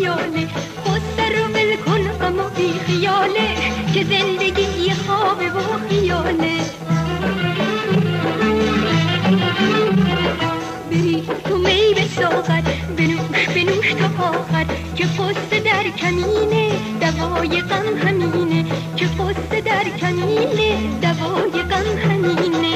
خیاله، خسته رو ول کن غم و بی خیاله، که زندگی خوابه و خیاله. بری تو می به ساغر، بنوش تا آخر، که قصه در کمینه دوای غم همینه، که قصه در کمینه دوای غم همینه.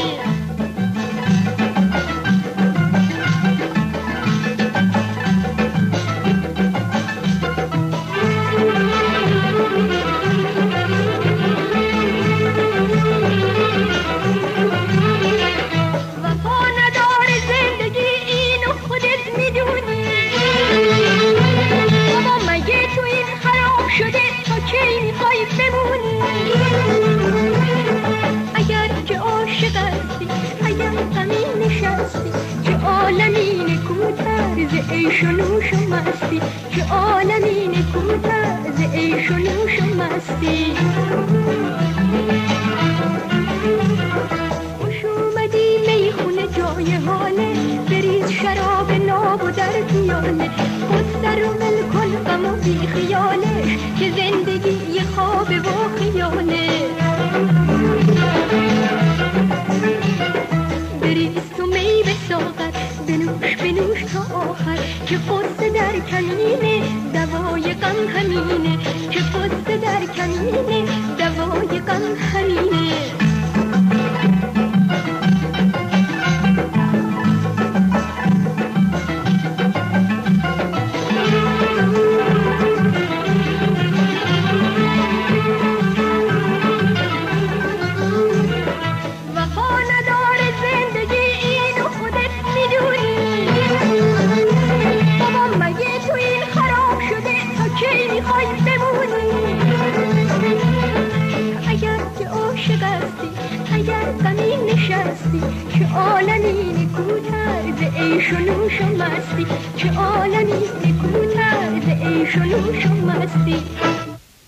اگر که عاشق هستی، اگر غمی نشستی، که عالمی نکوتر ز عیش و نوش و مستی، که عالمی نکوتر ز عیش و نوش و مستی. خوش اومدی میخونه جای حاله، بریز شراب ناب و در پیاله، قصه رو ول کن غم و بی خیاله، که زندگی خوابه و خیاله. بریز تو می به ساغر، بنوش تا آخر، که قصه در کمینه دوای غم همینه، که قصه در کمینه دوای غم همینه. اگر که عاشق هستی، اگر غمی نشستی، که عالمی نکوتر ز عیش و نوش و مستی، که عالمی نکوتر ز عیش و نوش و مستی.